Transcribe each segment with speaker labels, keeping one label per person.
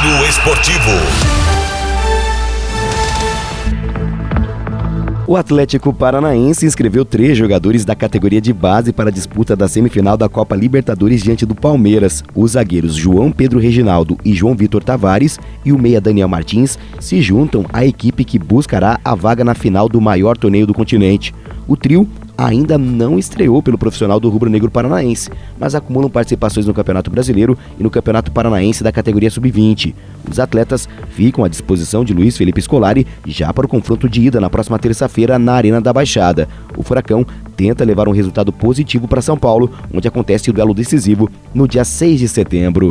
Speaker 1: Giro Esportivo.
Speaker 2: O Atlético Paranaense inscreveu 3 jogadores da categoria de base para a disputa da semifinal da Copa Libertadores diante do Palmeiras. Os zagueiros João Pedro Reginaldo e João Vitor Tavares e o meia Daniel Martins se juntam à equipe que buscará a vaga na final do maior torneio do continente. O trio ainda não estreou pelo profissional do rubro-negro paranaense, mas acumulam participações no Campeonato Brasileiro e no Campeonato Paranaense da categoria Sub-20. Os atletas ficam à disposição de Luiz Felipe Scolari já para o confronto de ida na próxima terça-feira na Arena da Baixada. O Furacão tenta levar um resultado positivo para São Paulo, onde acontece o duelo decisivo no dia 6 de setembro.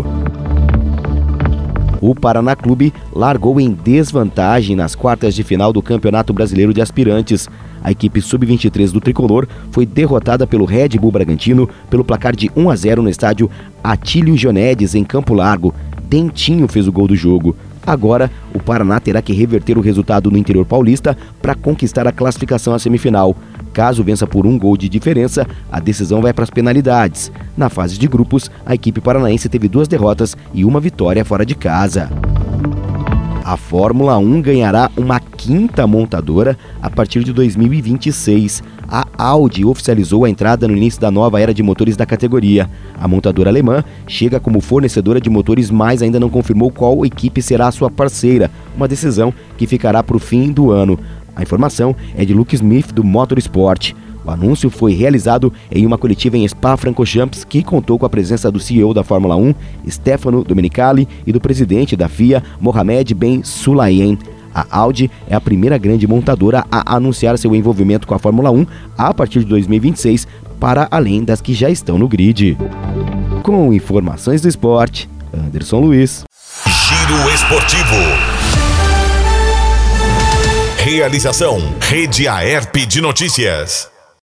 Speaker 2: O Paraná Clube largou em desvantagem nas quartas de final do Campeonato Brasileiro de Aspirantes. A equipe sub-23 do Tricolor foi derrotada pelo Red Bull Bragantino pelo placar de 1-0 no estádio Atílio Jonedes, em Campo Largo. Dentinho fez o gol do jogo. Agora, o Paraná terá que reverter o resultado no interior paulista para conquistar a classificação à semifinal. Caso vença por 1 gol de diferença, a decisão vai para as penalidades. Na fase de grupos, a equipe paranaense teve 2 derrotas e 1 vitória fora de casa. A Fórmula 1 ganhará uma 5ª montadora a partir de 2026. A Audi oficializou a entrada no início da nova era de motores da categoria. A montadora alemã chega como fornecedora de motores, mas ainda não confirmou qual equipe será a sua parceira, uma decisão que ficará para o fim do ano. A informação é de Luke Smith, do Motorsport. O anúncio foi realizado em uma coletiva em Spa-Francorchamps, que contou com a presença do CEO da Fórmula 1, Stefano Domenicali, e do presidente da FIA, Mohamed Ben Sulayem. A Audi é a primeira grande montadora a anunciar seu envolvimento com a Fórmula 1 a partir de 2026, para além das que já estão no grid. Com informações do esporte, Anderson Luiz.
Speaker 1: Giro Esportivo. Realização: Rede Aerp de Notícias.